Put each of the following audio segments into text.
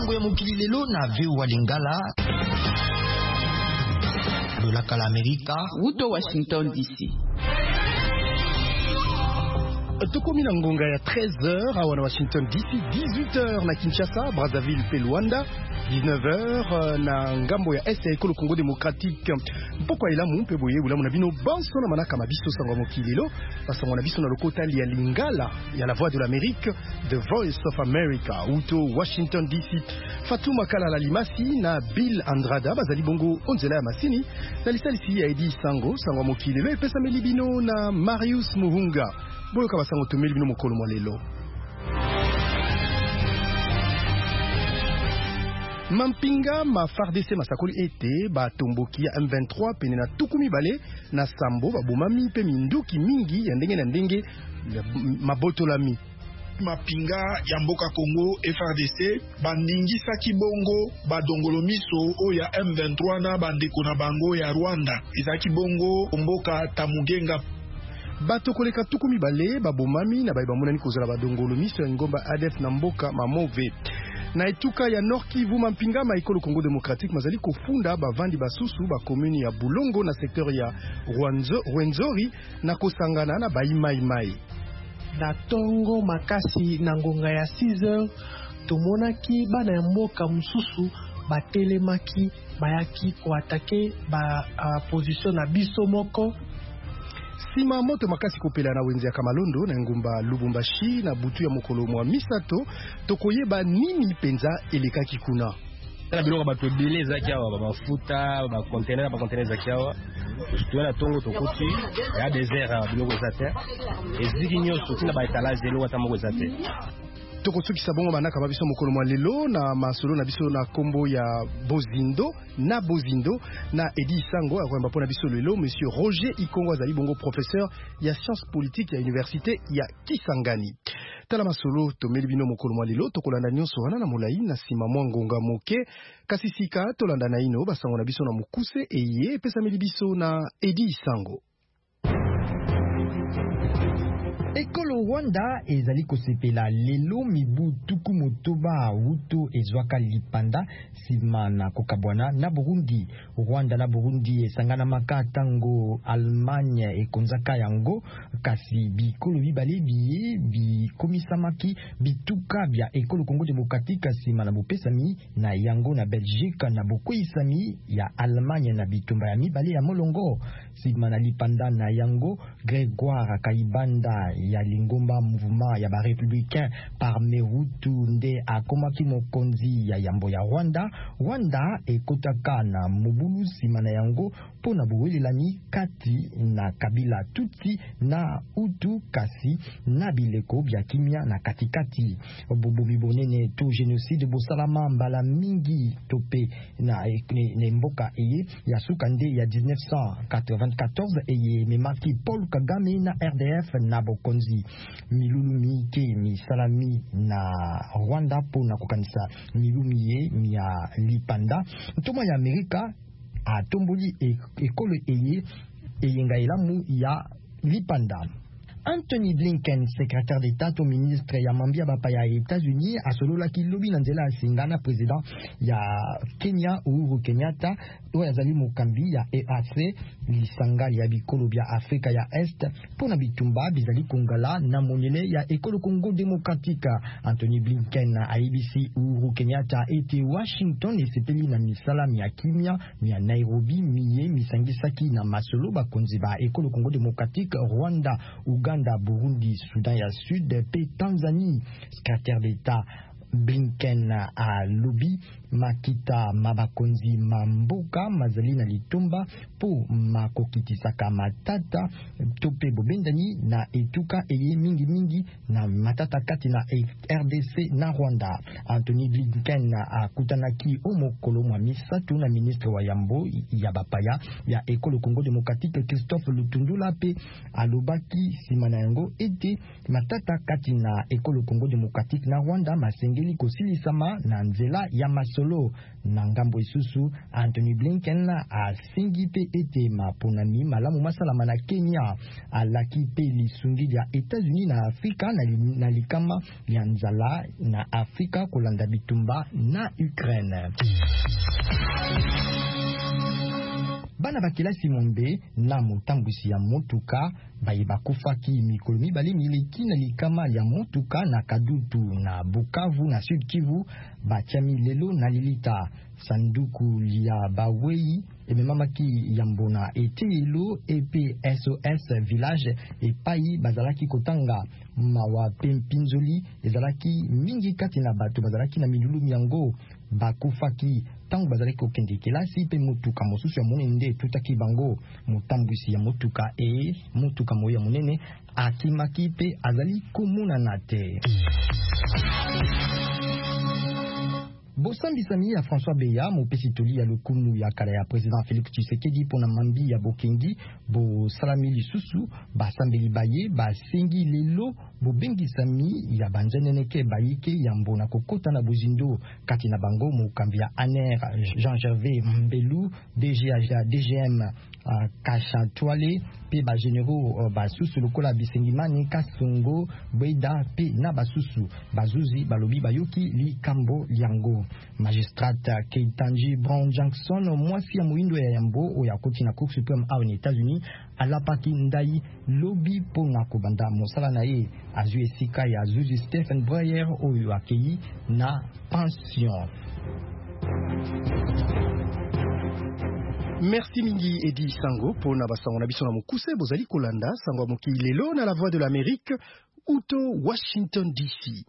sango ya mokili lelo na veu wa Lingala lolaka la Amerika uto Washington DC. Tokomi na ngonga ya 13h awa na Washington DC, 18h na Kinshasa, Brazzaville pe Luanda, 19h na ngambo ya Est ya ekolo Congo Démocratique. Mpoko elamu mpe boye ulamu na bino banso na manaka mabiso sango mokililo basango na biso na lokotali ya Lingala ya la voix de l'Amérique, The Voice of America uto Washington DC. Fatuma Kalala Limasi na Bill Andrada bazali bongo onzela ya masini na lisalisi ya Edi Sango sango mokililo epesa melibino na Marius Muhunga. Boyo kabasango tumeli bino mokolo mwa lelo. Mampinga ma FARDC masakoli ete ba tomboki ya M23 pene na tukumi bale na sambo babomami pe minduki mingi ya ndenge na ndenge mabotolami. Mapinga ya mboka Congo FARDC bandingisaki bongo badongolo miso oya M23 na bandeko na bango ya Rwanda. Ezaki bongo mboka Tamugenga. Bato koleka tukumi bale babomami na baibamonani kozala badongolo miso ya ngomba ADF na mboka Mamove. Na etuka ya Nord Kivu mampinga maikolo Congo Démocratique mazali kofunda bavandi basusu ba commune ya Bulongo na secteur ya Rwenzori na kosangana na Baimaimai. Na tongo makasi na ngonga ya 6h tomonaki bana ya mboka mususu batelemaki bayaki koatake ba position na biso moko. Sima moto makasi kopela na wenze ya Kamalondo na ngumba Lubumbashi na butu ya mokolo mwa misato tokoyeba nini penza elekaki kuna. Na biloko bato ebele ezaki awa bafuta bacontainer ezaki awa tuena tongo tokuti ya desert biloko eza te eziki nyonso tina baetalage eloko ata moko eza te. Tokosukisa bongo manaka babiso mokolo mwa lelo na masolo na biso na kombo ya Bozindo na Edi Sango akwamba pona biso lelo monsieur Roger Ikongo azali bongo professeur ya sciences politiques ya université ya Kisangani. Tala masolo tomeli bino mokolo mwa lelo tokolanda nyonso wana na molai na sima mwa ngonga moke kasi sika tolanda na ino basango na biso na mukuse eye pesa meli biso na Edi Sango. Ekolo Rwanda ezali kosepela lelo mibu tuku motoba uto ezwaka lipanda sima na kokabwana na Burundi. Rwanda na Burundi esangana maka tango Allemagne ekonzaka yango kasi bikolo bibale biye bikomisamaki bituka bya ekolo Congo Démocratique sima na bopesami na yango na Belgique na bokoisami ya Allemagne na bitumba ya mibale ya molongo sima na lipanda na yango. Grégoire Kaibanda ya lingomba mouvement ya ba républicain par Merutu nde akomaki mokonzi ya yambo ya Rwanda ekotaka na mobulu sima na yango pona buwelelani kati na kabila Tutsi na Hutu kasi na bileko bya kimia na katikati bobomi bonene to génocide bosalama mbala mingi tope na mboka eye ya sukande ya 1994 eye memaki Paul Kagame na RDF na bokonzi milulu mike misalami na Rwanda pona kokanisa milumi ye ya lipanda ntoma ya Amerika atomboli ekolo eye eyenga elamu ya lipanda. Anthony Blinken, secrétaire d'État au ministre ya Mambia Bapa ya États-Unis, a solola ki lobi nanzela asingana président ya Kenya Uhuru Kenyatta o yazali mokambi ya EAC lisangali ya bikolo bya Afrika ya Est pona bitumba bizali kongala na monene ya ekolo Congo Démocratique. Anthony Blinken a ABC Uhuru Kenyatta ete Washington esepeli na misala ya kimia ya Nairobi miye misangisaki na masolo bakonzi ba ekolo Congo Démocratique, Rwanda, Uganda, Burundi, Soudan ya Sud pe Tanzanie. Secrétaire d'État Blinken a lobi makita mabakonzi mamboka mazali na litomba po makokitisaka matata tope bobendani na etuka eye mingi na matata kati na RDC na Rwanda. Anthony Blinken a kutanaki omokolo mwa misatu na ministre wa yambo ya bapaya ya ekolo Congo Démocratique Christophe Lutundula pe alobaki simana yango ete matata kati na ekolo Congo Démocratique na Rwanda masengeli kosilisa likama na nzela ya masolo. Na ngambo isusu, Anthony Blinken asengi pe ete maponami malamu masalama na Kenya alaki pe lisungi ya États-Unis na Afrika na likama ya nzala na Afrika kolanda bitumba na Ukraine. Bana bakilasi mombe na motambusi ya motuka bayeba kufaki mikolo mibale mileki na likama ya motuka na Kadutu na Bukavu na Sud Kivu batiami lelo na lilita sanduku ya bawei ememamaki yambona etelo epe SOS village epai bazalaki kotanga mawa pempinzoli ezalaki mingi kati na bato bazalaki na milulu yango bakufaki tangu bazalaki kokende kelasi pe motuka mosusu ya monene tutaki bango motambusi ya motuka motuka moya monene akimaki pe azali komonana te. Bosambisami ya François Beya mopesi toli ya lokumu ya kala ya président Félix Tshisekedi pona mambi ya bokengi bo salami lisusu basambeli baye basengi lelo bobengisami ya banjaneneke bayike ya mbona kokota na bozindo kati na bango mokambi ya ANER Jean-Gervais Mbelu DGM Kachatwale pe ba généraux basusu lokola Bisengimani Kasongo Bweda pe na basusu bazuzi balobi bayoki likambo liango. Magistrate Keitanji Brown Jackson mwasi ya muindo ya yambo oya koti na Cour suprême aux États-Unis alapaki ndai lobby pona kobanda mosala na ye azui esika ya zuzi Stephen Breyer oyo akei na pension. Merci mingi Edi Sango pour na basango na biso na mokuse bozali kolanda sango moki lelo na la voix de l'Amérique uto Washington DC.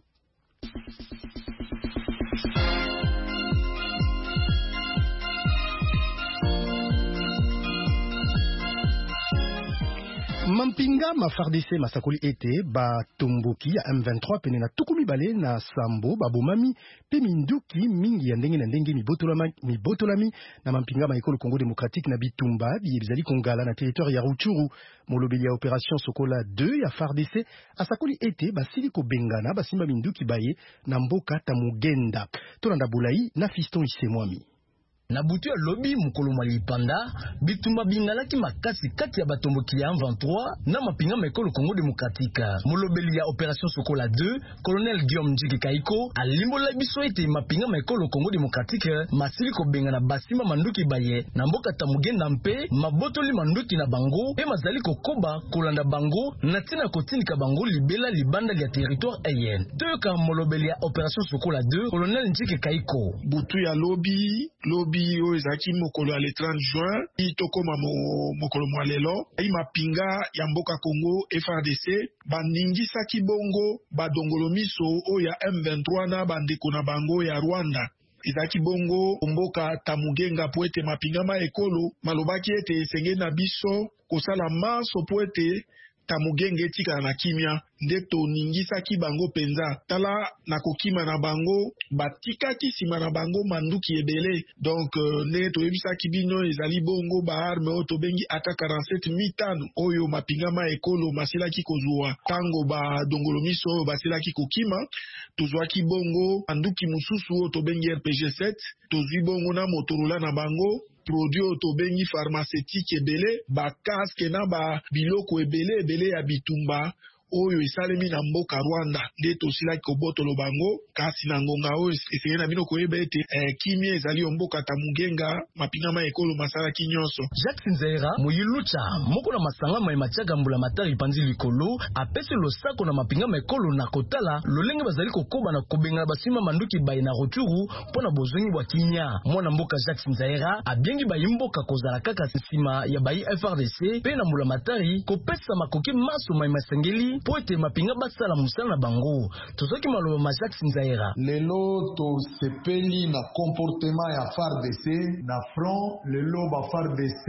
Mampinga mafardese masakoli ete ba tomboki ya M23 pene na tukumi bale na sambo babomami pe minduki mingi ya ndenge na ndenge mibotolami na mampinga ma ekolo Congo démocratique na bitumba bizali kongala na territoire ya Rutshuru molobeli ya opération Sokola 2 ya FARDC asakoli ete basili ko bengana basimba minduki baye na mboka Tamugenda tolanda bulai na Fiston Isemwami. Na butu ya lobi mukolo malipanda bitumba bingalaki makasi kati ya batomboki ya 23 na mapinga mekolo Congo démocratique. Molobeli ya opération Sokola 2 colonel Guillaume Njiki Kaiko alimbola biso ete mapinga mekolo Congo démocratique masili ko bengana basima manduki baye na mboka Tamugenda mpe mabotoli manduki na bango pe mazali kokoba kolanda bango na tina kotinika bango libela libanda ya territoire ayen. Toyoka molobeli ya opération Sokola 2 colonel Njiki Kaiko. Butu ya lobi oyo ezaki mokolo ya le 30 juin itokoma mokolo mwa lelo mapinga ya mboka Congo FARDC bandingisaki bongo badongolo miso oyo ya M23 na bandeko na bango ya Rwanda. Ezaki bongo mboka Tamugenga po ete mapinga ma ekolo malobaki ete esenge na biso kosala maso po ete Tamugenge etikala na kimia nde toningisaki bango penza tala na kokima na bango batikaki sima na bango manduki ebele donc ne toyebisaki bino ezali bongo baarme oyo tobengi AK-47 mitano oyo mapinga ma ekolo masilaki kozwa tango badongolo miso oyo basilaki kokima tozwaki bongo manduki mosusu oyo tobengi RPG-7 tozwi bongo na Motorola na bango produit tobengi pharmaceutique ebele ba casque na ba biloko ebele ya bitumba oyo esalemi na mboka Rwanda nde tosilaki kobotolo bango kasi na ngonga oyo esengeli na bino koyeba ete kimia ezali mboka Tamugenga mapinga ma ekolo masalaki nyonso. Jacques Nzera moyilucha moko na masanga ma matiaka mbula matari panzi likolo apesi losako na mapinga ma ekolo na kotala lolenge bazali kokoba na kobenga basima manduki baye na Rutshuru pona bozongi bwa kinya. Mwana mboka Jacques Nzera abiengi bayi mboka kozala kaka sima ya bayi FRDC pe na mbula matari kopesa makoki maso ma masengeli po ete mapinga basala musala na bango. Tozoki maloba ma Jacques Nzaera. Lelo to sepeli na comportement ya FARDC na front lelo ba FARDC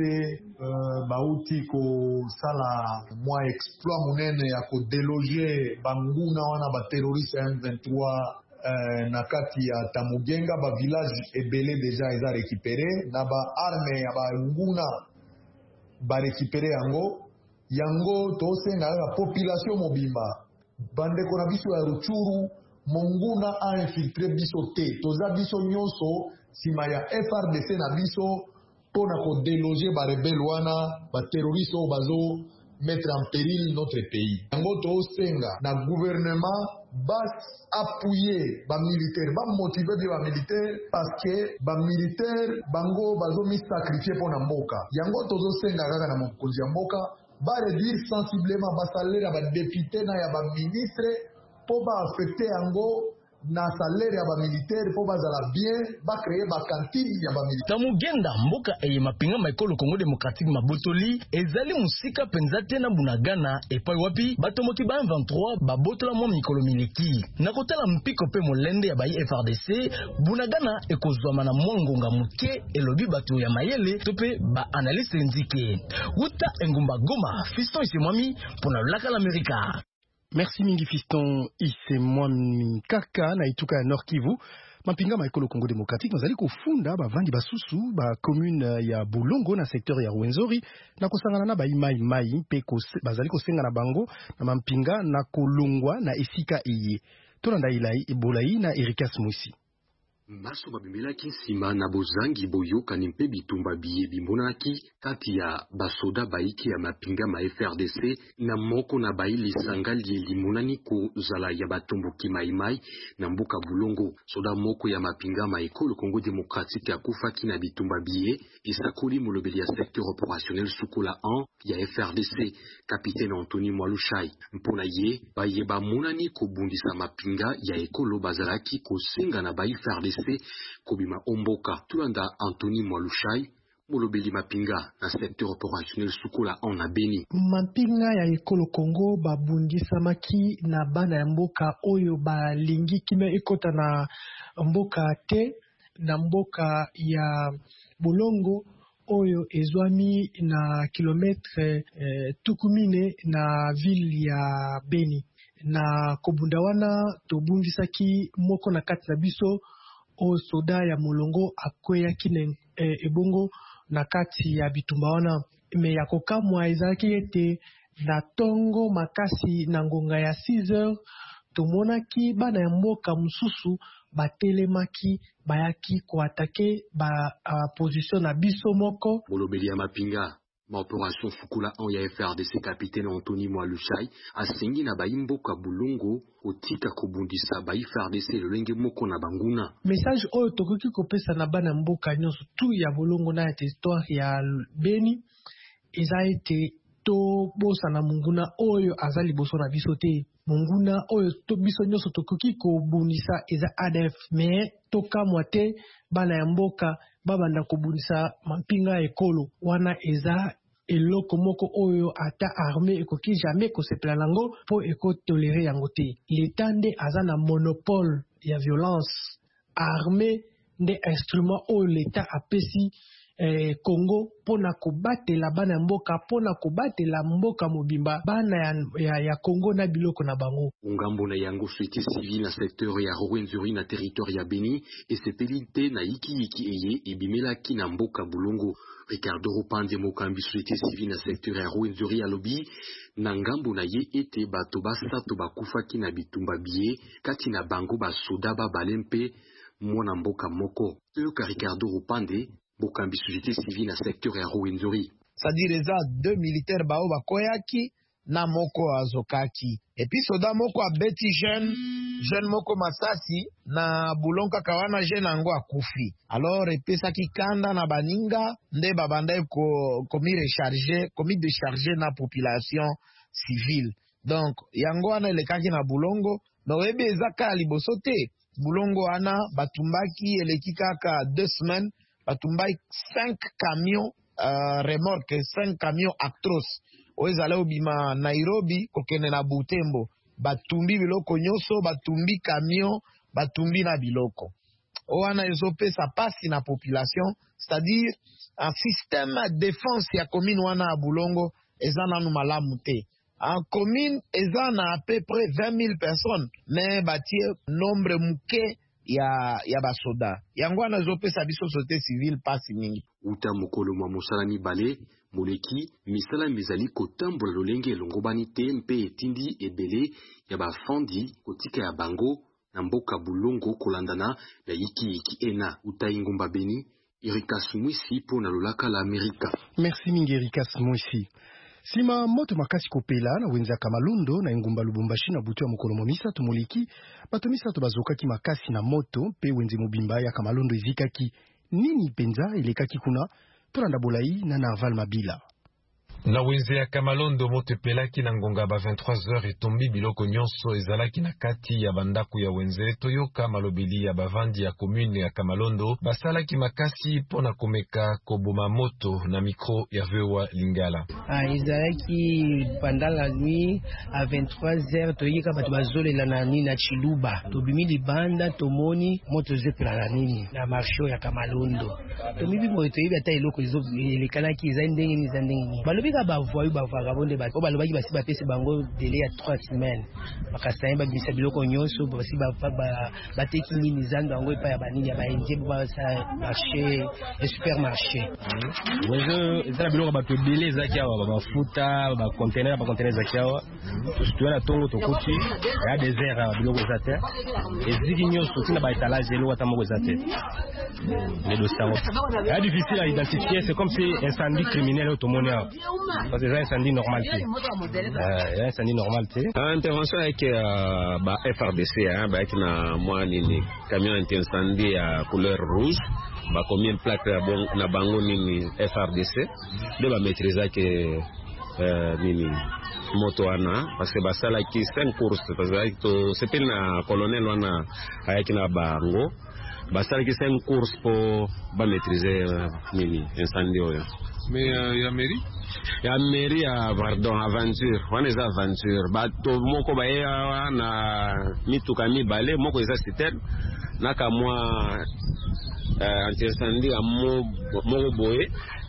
bauti ko sala mwa exploit munene ya ko déloger banguna wana ba terroriste M23 na kati ya Tamugenga ba village ebele deja eza récupéré na ba arme ya ba nguna ba récupéré yango tosenga la population mobimba bandeko na biso ya Rutshuru monguna a infiltré biso te toza biso nyonso sima ya FRDC na biso pona ko déloger ba rebelle wana ba terroriste o bazo mettre en péril notre pays. Yango to senga na gouvernement bas appuyer ba militaire, ba motiver ba militaire parce que ba militaire bango bazo mi sacrifier pona mboka. Yango to senga kaka na mokonzi ya mboka ba réduire sensiblement ba salaire ba député na ya ba ministre po ba affecter yango na salaire ya ba militaire po bazala bien ba créer ba cantine ya ba militaire. Tamugenda mboka eye mapinga maikolo Congo Démocratique mabotoli ezali musika penza te na Bunagana epai wapi batomoki ba 23 babotola mo mikolo mileki na kotala mpiko pe molende ya ba FRDC Bunagana ekozwama na mwangonga muke elobi bato ya mayele to pe ba analyste ndike uta engumba Goma Fiston Isemwami pona laka l'América. Merci mingi Fiston Isemwami kaka na ituka ya Nord Kivu mapinga maikolo Congo Démocratique bazali kofunda bavandi basusu ba commune ya Bulongo na secteur ya Rwenzori na kosangana na mai pe bazali kosenga na bango na mampinga na kolongwa na esika eye tolanda ilai ebolai na Erikas Mwisi. Maso babimilaki nsima na bozangi boyoka nimpe bitumba biye bimonaki kati ya basoda baiki ya mapinga ma FRDC na moko na baili sangali limonani ko zala ya batumbuki maimai na mbuka Bulongo. Soda moko ya mapinga ma ekolo Congo Démocratique ya kufaki na bitumba biye isakoli molobeli ya secteur opérationnel Sukola 1 ya FRDC capitaine Anthony Mwalushai. Mpona ye baye bamonani ko bundisa mapinga ya ekolo bazalaki ko senga na ba FRDC kobima omboka tulanda Anthony Mwalushai molobeli mapinga na secteur opérationnel Sukola on a Beni. Mapinga ya ekolo Congo babundisa maki na bana ya mboka oyo balingi kime ekota na mboka te na mboka ya Bulongo oyo ezwami na kilometre tukumine na ville ya Beni na kobunda wana tobundisaki moko na kati na biso o soda ya molongo akwea kine ebongo na kati ya bitumba wana me ya kokamwa ezalaki ete na tongo makasi na ngonga ya 6h tomonaki bana ya mboka mususu batelemaki bayaki koatake ba position na biso moko molobeli ya mapinga ma opération Fukula en ya FRDC capitaine Anthony Mwalushai asengi na baimboka Bulongo otika kobundisa ba FRDC lolenge moko na banguna. Message oyo tokoki kopesa na bana mboka nyonso tu ya Bulongo na territoire ya Beni eza ete to bosa na munguna oyo azali boso na biso te. Munguna oyo to biso nyonso tokoki kobundisa eza ADF mais toka mwate bana ya mboka babanda kobundisa mampinga ekolo wana eza eloko moko oyo ata armée ekoki jamais kosepela lango po ekotolere yango te. L'État nde aza na monopole ya violence. Armée nde instrument oyo l'État apesi Congo pona kobatela bana mboka pona kobatela mboka mobimba bana ya Congo na biloko na bango. Ungambo na yango société civile na secteur ya Rwenzori na territoire ya Beni esepelite na iki eye ebimelaki na mboka Bulongo. Ricardo Rupande mokambi société civile na secteur ya Rwenzori ya lobi na ngambo na ye ete bato basato bakufaki na bitumba biye kati na bango basoda balempe mwana mboka moko. Yoka Ricardo Rupande mokambi société civile na secteur ya Rwenzori. C'est-à-dire eza deux militaires bao bakoyaki na moko azokaki. Et puis soda moko abeti jeune moko masasi na bulonka kawana jeune ango akufi. Alors epesaki kanda na baninga nde babanda komi décharger na population civile. Donc yango wana elekaki na Bulongo mais oyebi eza kaka liboso te. Bulongo wana batumbaki eleki kaka 2 semaines batumbai 5 camions remorque 5 camions Actros oezala obima Nairobi kokene na Butembo batumbi biloko nyonso batumbi camion batumbi na biloko owana ezopesa pasi na population, c'est-à-dire un système de défense ya commune wana ya Bulongo eza nanu malamu te. En commune eza na à peu près 20 000 personnes mais batie nombre muke ya basoda yango wana ezopesa biso société civile pasi mingi. Uta mokolo mwa mosala mibale moleki misala mizali kotambola lolenge elongobani te mpe etindi ebele ya bafandi kotika ya bango na mboka Bulongo kolandana na iki ena utai ngomba Beni. Erikas Mwisi po na lolaka la Amerika. Merci mingi Erikas Mwisi. Sima moto makasi kopela na wenza Kamalondo na ngumba Lubumbashi na butu ya mokolo momisa tumuliki bato misato bazokaki makasi na moto pe wenze mobimba ya Kamalondo ezikaki nini penza elekaki kuna tolanda bolai na Narval Mabila. Na wenze ya Kamalondo moto pelaki na ngonga ba 23h etombi biloko nyonso ezalaki na kati ya bandaku ya wenze toyoka malobeli ya bavandi ya commune ya Kamalondo basalaki makasi pona komeka koboma moto na micro ya Vewa Lingala. Ezalaki pendant la nuit à 23h toyika bato bazolela na nini na Chiluba tobimi libanda tomoni moto zepela na nini na marché ya Kamalondo tomibi moto yebi ata eloko elekanaki eza ndenge ni za ndenge balobi bavoyu bavagabonde bato balobaki basi bapesi bango délai ya 3 semaines bakasanye babimisa biloko nyonso basi bateki nini zando yango epai ya banini ya baindie basa marché supermarché ezala biloko bato ebele ezalaki awa bafuta bacontener ezalaki awa tosutuya na ntongo tokoti ya désert awa biloko eza te eziki nyonso tina baétalage eloko ata moko eza te nedosango ya difficile à identifier, c'est comme si incendie criminel automone parce que c'est un incendie normal. Incendie normal. Intervention avec ba FRDC avec na moi nini camion anti-incendie à couleur rouge ba combien plaque na bango nini FRDC de ba maîtriser que nini moto wana parce que basala ki 5 courses parce que c'est na colonel wana avec na bango basala ki 5 courses pour ba maîtriser nini incendie oyo. Mais ya mairie ya mairie ya pardon aventure wana eza aventure bato moko baye na mituka mibale moko eza citerne naka mwa anti-incendie moko boye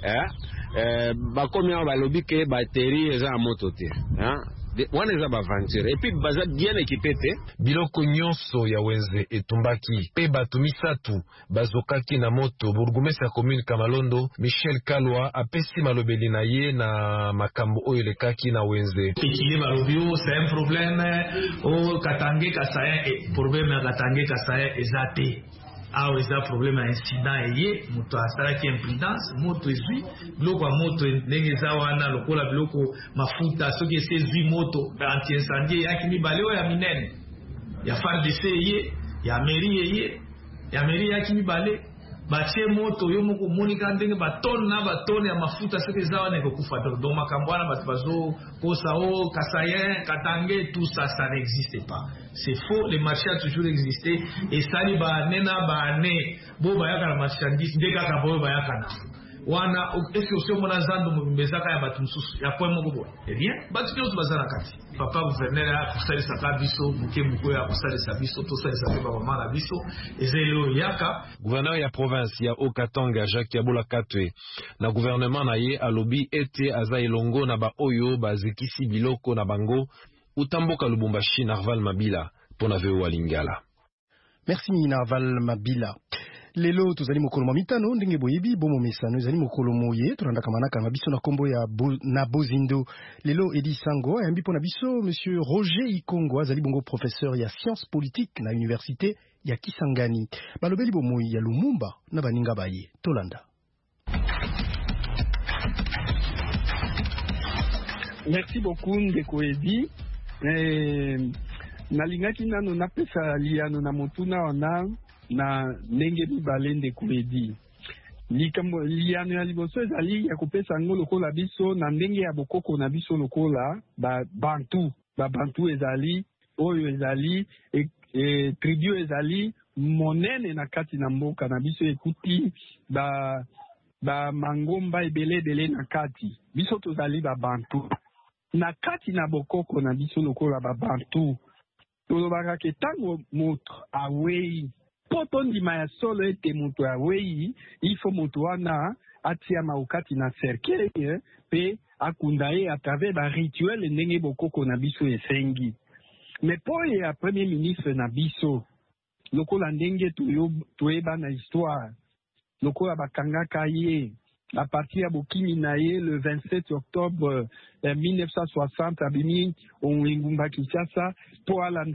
bakomi awa balobi ke bateri eza ya moto te wana eza baventure et puis baza bien équipé te biloko nyonso ya wenze etumbaki pe bato misatu bazokaki na moto. Bourgmestre ya commune Kamalondo Michel Kalwa apesi malobeli na ye na makambo oyo lekaki na wenze. Pikili balobi c'est un problème au Katange Kasaya et problème ya Katange Kasaya ezate awa eza problème ya incident eye moto asalaki imprudence moto ezwi biloko ya moto ndenge eza wana lokola biloko mafuta soki esi ezwi moto anti-incendie eyaki mibale oyo ya minene ya FARDC eye ya mairie eye ya mairie eyaki mibale batie moto yo moko monika ndenge batone na batone ya mafuta soki eza wana ekokufa donc makambo wana bato bazokosa o Kasayen Katange tout ça ça n'existe pas. C'est faux, le marché a toujours existé et ça li ba nena ba ne bo bayaka na marchandise ndeka ka bo bayaka na wana est-ce que osio mona zando mbezaka ya batu mususu ya kwa moko bo eh bien batu nyonso bazana kati papa gouverneur ya kusalisa kabiso muke muko ya kusalisa biso to salisa pe mama na biso ezelo yaka gouverneur ya province ya Okatanga Jacques Yabola Katwe na gouvernement na ye alobi ete aza elongo na ba oyo bazikisi biloko na bango utamboka Lubumbashi. Narval Mabila pona Vewa Lingala. Merci Narval Mabila. Lelo tozali mokolo mitano ndenge boyebi bomo mesano ezali mokolo moye tolanda kamanaka na biso na kombo ya na Bozindo. Lelo Edi Sango ayambi pona biso monsieur Roger Ikongo azali bongo professeur ya sciences politiques na université ya Kisangani. Balobeli bomo ya Lumumba na baninga baye tolanda. Merci beaucoup ndeko Edi. Nalingaki nano napesa liano na motuna wana na ndenge mibale ndeko Edi. Liano ya liboso ezali ya kopesa ngo lokola biso na ndenge ya bokoko na biso lokola bantu ezali oyo ezali tribu ezali monene na kati na mboka na biso ekuti ba mangomba ebele na kati biso tozali bantu na kati na bokoko na biso lokola bantu tolobaka ke tango moto awei poto ndima ya solo ete moto awei ifo moto wana atia maukati na cercueil pe akunda ye à travers ba rituel ndenge bokoko na biso esengi mais po ya premier ministre na biso lokola ndenge toyeba na histoire lokola bakangaka ye à partir ya bokimi na ye le 27 octobre 1960 abimi ongumba Kinshasa po alanda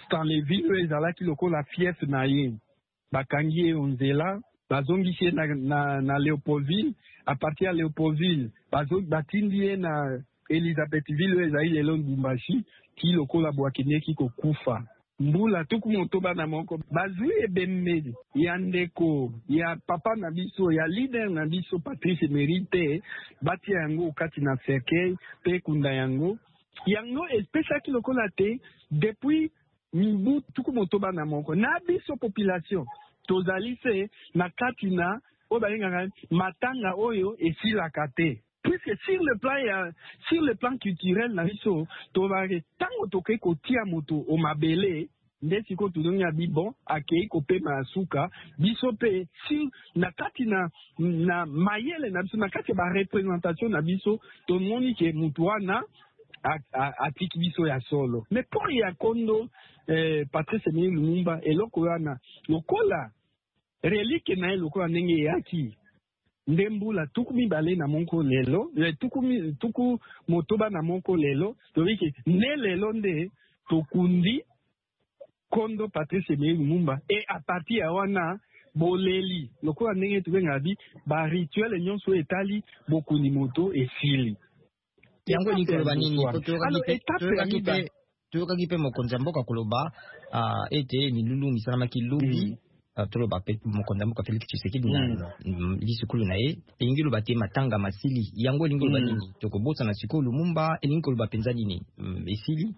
Stanleyville ezalaki lokola fief na ye bakangi ye onzela bazongisi ye na Léopoldville. À partir ya Léopoldville batindi ye na Elisabethville ezali lelo Lubumbashi ki lokola bwakendeki kokufa. Mbula tuku motoba na moko bazwi ebembe ya ndeko ya papa na biso ya leader na biso Patrice Emery batia yango kati na cercueil pe kunda yango especially lokola te depuis mibu tuku motoba na moko na biso population tozali se na kati na obalingaka matanga oyo esilaka te. Puisque sur le plan culturel na biso tobare tango toke kotia moto o mabele nde siko tuzongi abi bon akei kopema suka biso pe si na kati na mayele na biso na kati ba représentation na biso tomoni ke mutu wana atiki biso ya solo. Mais pour ya kondo Patrice Emery Lumumba eloko wana lokola relique na lokola ndenge yaki ndembula tuku mibale na monko lelo tuku motoba na monko lelo tobiki ne lelo nde tokundi kondo Patrice Emery Lumumba et à partir ya wana boleli lokola ndenge tubenga bi ba rituel nyonso etali bokundi moto esili yango ni koloba nini toyokaki pe mokonzi ya mboka koloba ete milulu misalamaki lobi toloba pe mokonzi ya mboka Félix Tshisekedi na lisukulu na ye elingi loba te matanga masili yango elingi loba nini tokobosa na sikoyo Lumumba elingi koloba mpenza nini esili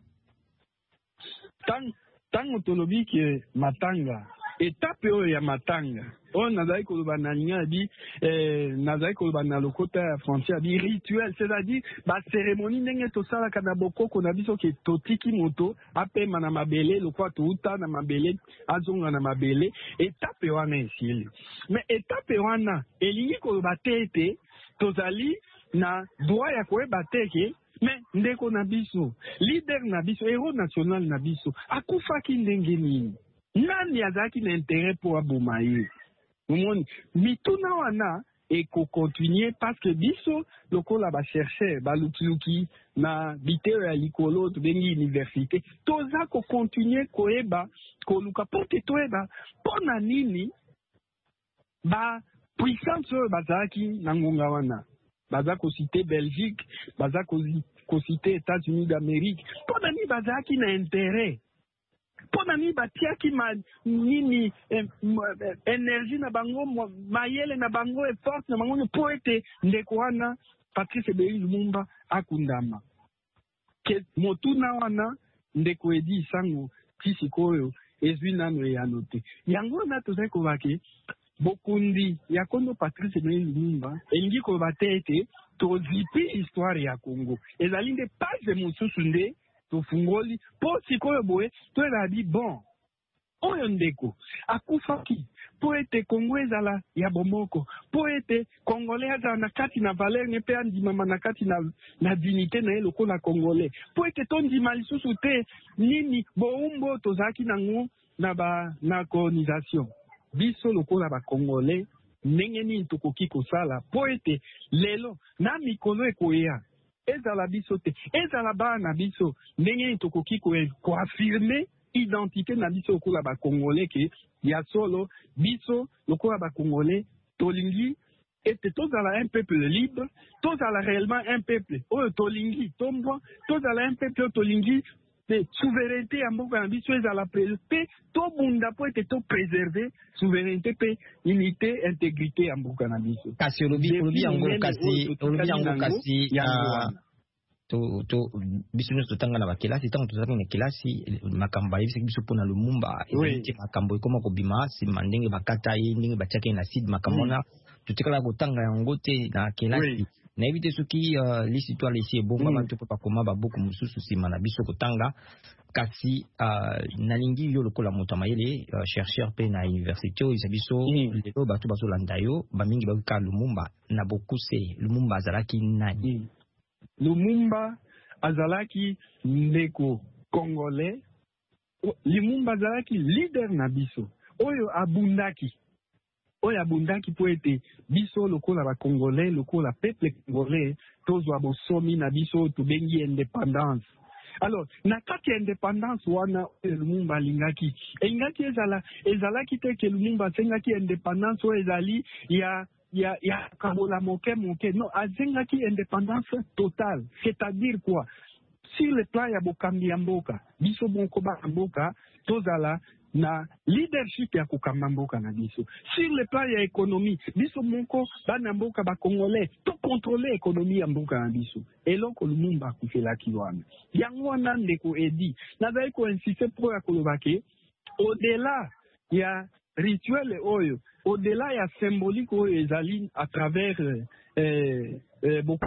tango tolobi ke matanga etape oyo ya matanga oyo nazali koloba na linga bi nazali koloba na lokota ya frontière bi rituel, c'est-à-dire ba cérémonie ndenge tosalaka na bokoko na biso ke totiki moto apema na mabele lokwa touta na mabele azonga na mabele etape wana esili. Mais etape wana elingi koloba te ete tozali na droit ya koyeba te ke mais ndeko na biso leader na biso héros national na biso akufaki ndenge nini nani azaki na intérêt pour aboma ye omoni mituna wana ekokontinue parce que biso lokola bachercheur balukiluki na bitero ya likolo tobengi université toza kokontinue koyeba koluka po te toyeba mpona nini bapuissance oyo bazalaki na ngonga wana baza kosite Belgique baza kosite États-Unis d'Amérique mpona nini bazalaki na intérêt mpona nini batiaki nini énergie na bango mayele na bango force na bango po ete ndeko wana Patrice Emery Lumumba akundama ke motuna wana ndeko edi isango ti sikoyo ezwi nano eyano te yango wana tozali kobaki bokundi ya kondo Patrice Emery Lumumba elingi koloba te ete tozipi histoire ya Congo ezali nde page mosusu nde tofungoli po sikoyo boye toyebi bon oyo ndeko akufaki po ete Congo ezala ya bomoko po ete Congolais azala na kati na valeur ne pe andimama na kati na dignité na ye lokola Congolais po ete tondima lisusu te nini boumbo tozalaki nango na colonisation biso lokola ba Congolais ndenge nini tokoki kosala po ete lelo na mikolo ekoya ezala biso te ezala bana biso ndenge nini tokoki koaffirme identité na biso lokola ba Congolais ke ya solo biso lokola ba Congolais tolingi ete tozala un peuple libre tozala réellement un peuple oyo tolingi tombwa tozala un peuple tolingi de souveraineté ya mboka na biso ezala pe tobunda po ete topréserve souveraineté pe unité intégrité ya mboka na biso kasi olobi yango kasi biso nyonso totanga na bakelasi ntango tozalaki na kelasi makambo ayebisaki biso mpona Lumumba ezali makambo ekoma kobima nsima ndenge bakata ye ndenge batiaki ye na side makambo wana totikala kotanga yango te na kelasi nayebi te soki l'histoire esi ebonga bantu mpo bakoma babuku mosusu nsima na biso kotanga kasi nalingi yo lokola moto ya mayele chercheur mpe na université oyo eza biso lelo bato bazolanda yo bamingi bakoka Lumumba na bokuse Lumumba azalaki nani? Lumumba azalaki ndeko Congolais Lumumba azalaki leader na biso oyo abundaki po ete biso lokola ba Congolais lokola peuple Congolais tozwa bosomi na biso tobengi indépendance Alors na kati ya indépendance wana Lumumba alingaki engaki ezalaki te ke Lumumba asengaki indépendance oyo ezali ya kabola moke non azengaki indépendance totale, c'est-à-dire quoi? Sur le plan ya bokambi ya mboka biso moko ba mboka tozala na leadership ya kokamba mboka na biso. Sur le plan ya économie biso moko bana mboka ba congolais to contrôler économie ya mboka na biso. Eloko Lumumba akufelaki wana yango wana ndeko edi nazali ko insister pro ya kolobake au-delà ya rituel oyo, au-delà ya symbolique oyo ezali à travers beaucoup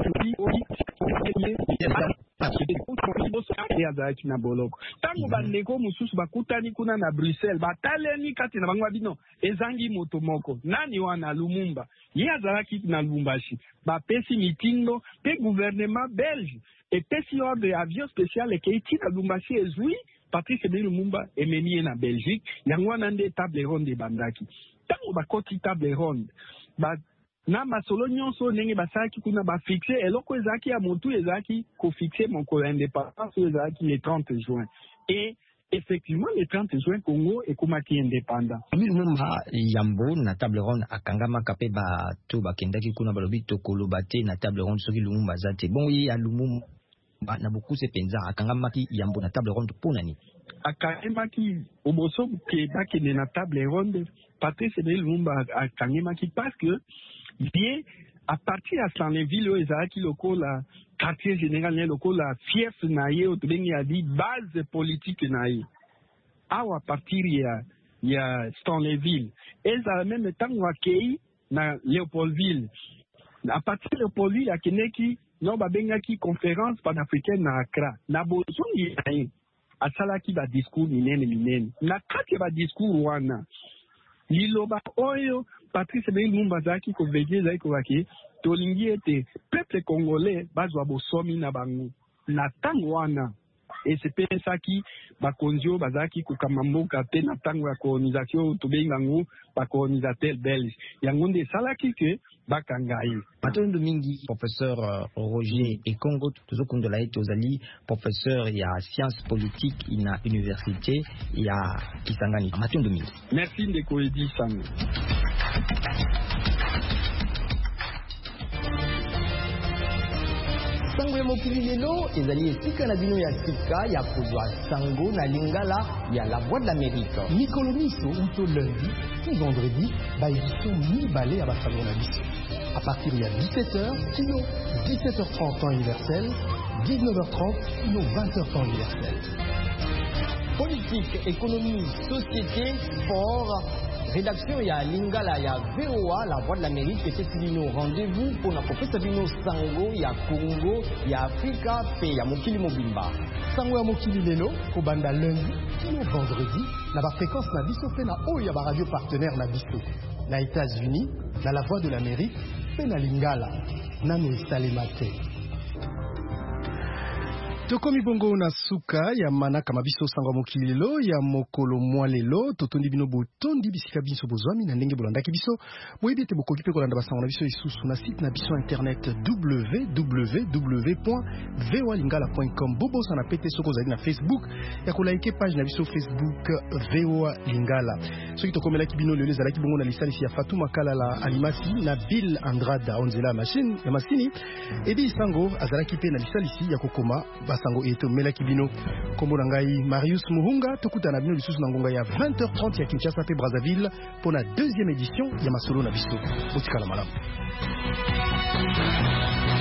yazalaki na boloko ntango bandeko mosusu bakutani kuna na Bruxelles bataleni kati na bango bino ezangi moto moko nani wana Lumumba ye azalaki na Lubumbashi bapesi mitindo pe gouvernement belge epesi ordre ya avion spécial ekeiti na Lubumbashi ezwi Patrice Emery Lumumba emeni na Belgique yango wana nde table ronde bandaki ntango bakoti table ronde na masolo nyonso ndenge basalaki kuna bafixe eloko ezalaki ya motu ezalaki kofixe mokolo ya indépendance ezalaki le 30 juin et effectivement le 30 juin Congo ekomaki indépendant. Lumumba yambo na table ronde akangamaka pe bato bakendaki kuna balobi tokoloba te na table ronde soki Lumumba aza te bon ye ya Lumumba na bokuse penza akangamaki yambo na table ronde mpona nini? Akangamaki oboso ke bakende na table ronde Patrice Emery Lumumba akangamaki parce que bien à partir à Stanleyville où ezalaki lokola quartier général ne lokola fief na ye otobengi a dit base politique na ye awa à partir ya Stanleyville ezala même tango akei na Léopoldville à partir de Léopoldville akeneki no babengaki conférence panafricaine na Accra na bozongi na ye asalaki ba discours minene na kati ba discours wana liloba oyo Patrice Emery Lumumba zaki ko veje zaki ko waki tolingi ete peuple congolais bazwa bosomi na bango na tango wana esepesaki bakonzio bazaki ko kamamboka te na tango ya colonisation tobenga ngo ba colonisateur belge yango nde salaki ke bakangai matondo mingi professeur Roger Ekongo tozokundola ete ozali professeur ya science politique ina université ya Kisangani matondo mingi. Merci ndeko Edi Sango. Sango ya mokili lelo ezali esika na bino ya sika ya kozwa sango na lingala ya la voix de l'Amérique. Mikolo miso uto lundi puis vendredi ba édition mibale ya basango na biso. À partir de 17h, kilo 17h30 temps universel, 19h30, kilo 20h temps universel. Politique, économie, société, sport, rédaction ya lingala ya VOA, la voix de l'Amérique, et c'est bino rendez-vous pour na kopesa bino sango ya Congo, ya Afrika, pe ya mokili mobimba. Sango ya mokili lelo, kobanda lundi, kino vendredi, na ba fréquence na biso pe na oyo ya ba radio partenaire na biso. Na États-Unis, na la voix de l'Amérique, pe na lingala, nano esalemate. Tokomi bongo na suka ya manaka mabiso sango mokili lelo ya mokolo mwa lelo totondi bino botondi bisika biso bozwami na ndenge bolandaki biso boyebi ete bokoki pe kolanda basango na biso lisusu na site na biso internet www.voalingala.com bobosa na pete soko ozali na Facebook ya kolaike page na biso Facebook VOA Lingala soki tokomelaki bino lelo ezalaki bongo na lisalisi ya Fatou Makala la Alimasi na Bill Andrada onzela machine ya masini edi sango azalaki pe na lisalisi ya kokoma sango eto melaki bino kombo na ngai Marius Muhunga tokutana bino lisusu na ngonga ya 20h30 ya Kinshasa pe Brazzaville pour la deuxième édition ya masolo na biso botikala malamu.